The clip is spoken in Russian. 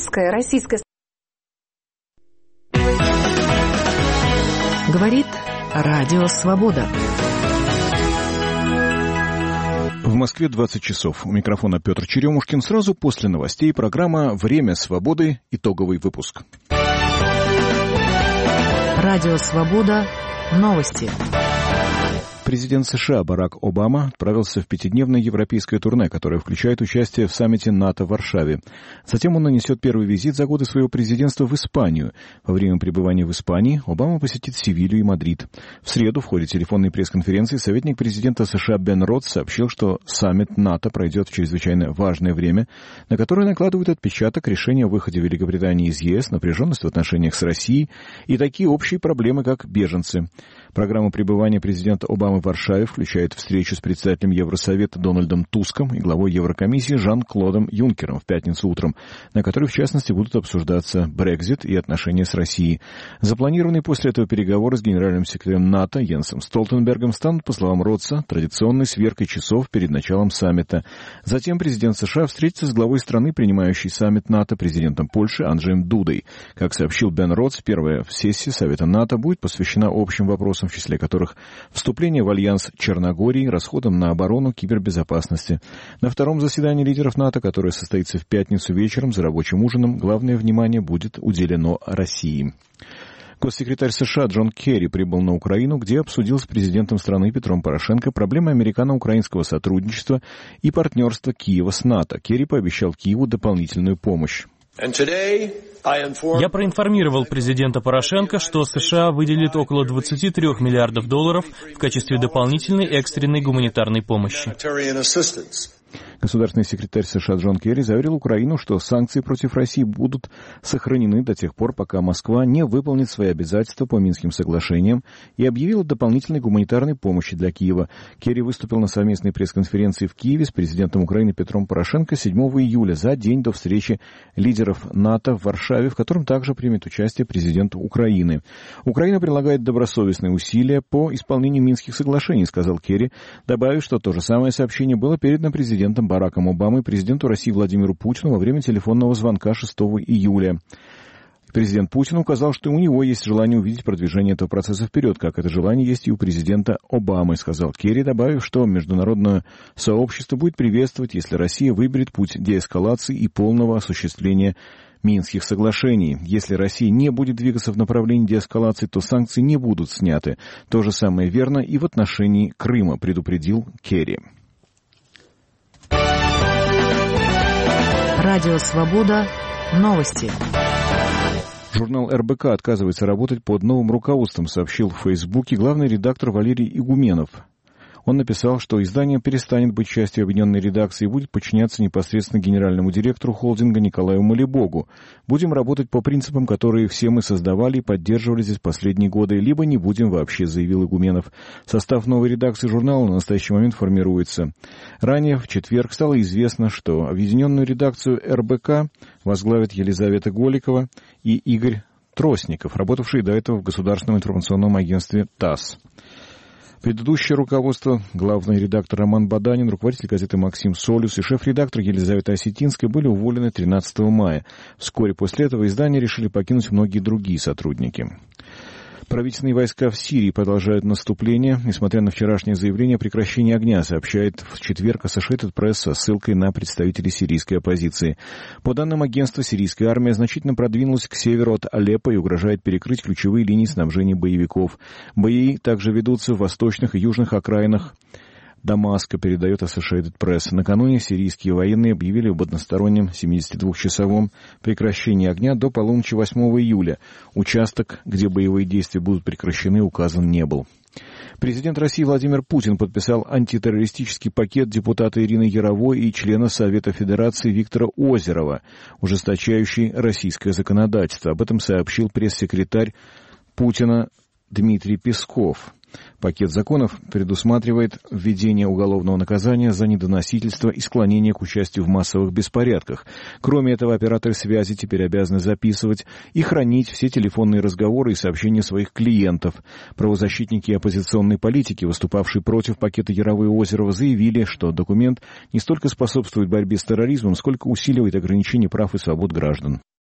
американская, российская. Говорит Радио Свобода. В Москве 20 часов. У микрофона Петр Черемушкин. Сразу после новостей программа «Время свободы». Итоговый выпуск. Радио Свобода. Новости. Президент США Барак Обама отправился в 5-дневное европейское турне, которое включает участие в саммите НАТО в Варшаве. Затем он нанесет первый визит за годы своего президентства в Испанию. Во время пребывания в Испании Обама посетит Севилью и Мадрид. В среду в ходе телефонной пресс-конференции советник президента США Бен Ротс сообщил, что саммит НАТО пройдет в чрезвычайно важное время, на которое накладывают отпечаток решения о выходе Великобритании из ЕС, напряженность в отношениях с Россией и такие общие проблемы, как беженцы. Программа пребывания президента Обамы в Варшаве включает встречу с председателем Евросовета Дональдом Туском и главой Еврокомиссии Жан-Клодом Юнкером в пятницу утром, на которой, в частности, будут обсуждаться Брексит и отношения с Россией. Запланированные после этого переговоры с генеральным секретарем НАТО Йенсом Столтенбергом станут, по словам Ротса, традиционной сверкой часов перед началом саммита. Затем президент США встретится с главой страны, принимающей саммит НАТО, президентом Польши Анджеем Дудой. Как сообщил Бен Ротс, первая сессия Совета НАТО будет посвящена общим вопросам, в числе которых вступление в альянс Черногории, расходам на оборону, кибербезопасности. На втором заседании лидеров НАТО, которое состоится в пятницу вечером за рабочим ужином, главное внимание будет уделено России. Госсекретарь США Джон Керри прибыл на Украину, где обсудил с президентом страны Петром Порошенко проблемы американо-украинского сотрудничества и партнерства Киева с НАТО. Керри пообещал Киеву дополнительную помощь. Я проинформировал президента Порошенко, что США выделит около $23 миллиардов в качестве дополнительной экстренной гуманитарной помощи. Государственный секретарь США Джон Керри заверил Украину, что санкции против России будут сохранены до тех пор, пока Москва не выполнит свои обязательства по Минским соглашениям, и объявил о дополнительной гуманитарной помощи для Киева. Керри выступил на совместной пресс-конференции в Киеве с президентом Украины Петром Порошенко 7 июля, за день до встречи лидеров НАТО в Варшаве, в котором также примет участие президент Украины. Украина прилагает добросовестные усилия по исполнению Минских соглашений, сказал Керри, добавив, что то же самое сообщение было передано президентом Бараком Обамой президенту России Владимиру Путину во время телефонного звонка 6 июля. Президент Путин указал, что у него есть желание увидеть продвижение этого процесса вперед, как это желание есть и у президента Обамы, сказал Керри, добавив, что международное сообщество будет приветствовать, если Россия выберет путь деэскалации и полного осуществления Минских соглашений. Если Россия не будет двигаться в направлении деэскалации, то санкции не будут сняты. То же самое верно и в отношении Крыма, предупредил Керри. Радио Свобода. Новости. Журнал РБК отказывается работать под новым руководством, сообщил в Фейсбуке главный редактор Валерий Игуменов. Он написал, что издание перестанет быть частью объединенной редакции и будет подчиняться непосредственно генеральному директору холдинга Николаю Малибогу. Будем работать по принципам, которые все мы создавали и поддерживали здесь последние годы, либо не будем вообще, заявил Игуменов. Состав новой редакции журнала на настоящий момент формируется. Ранее, в четверг, стало известно, что объединенную редакцию РБК возглавят Елизавета Голикова и Игорь Тростников, работавшие до этого в Государственном информационном агентстве ТАСС. Предыдущее руководство, главный редактор Роман Баданин, руководитель газеты Максим Солюс и шеф-редактор Елизавета Осетинская были уволены 13 мая. Вскоре после этого издание решили покинуть многие другие сотрудники. Правительственные войска в Сирии продолжают наступление, несмотря на вчерашнее заявление о прекращении огня, сообщает в четверг Associated Press со ссылкой на представителей сирийской оппозиции. По данным агентства, сирийская армия значительно продвинулась к северу от Алеппо и угрожает перекрыть ключевые линии снабжения боевиков. Бои также ведутся в восточных и южных окраинах Дамаска, передает Associated Press. Накануне сирийские военные объявили об одностороннем 72-часовом прекращении огня до полуночи 8 июля. Участок, где боевые действия будут прекращены, указан не был. Президент России Владимир Путин подписал антитеррористический пакет депутата Ирины Яровой и члена Совета Федерации Виктора Озерова, ужесточающий российское законодательство. Об этом сообщил пресс-секретарь Путина Дмитрий Песков. Пакет законов предусматривает введение уголовного наказания за недоносительство и склонение к участию в массовых беспорядках. Кроме этого, операторы связи теперь обязаны записывать и хранить все телефонные разговоры и сообщения своих клиентов. Правозащитники и оппозиционные политики, выступавшие против пакета Яровой и Озерова, заявили, что документ не столько способствует борьбе с терроризмом, сколько усиливает ограничение прав и свобод граждан.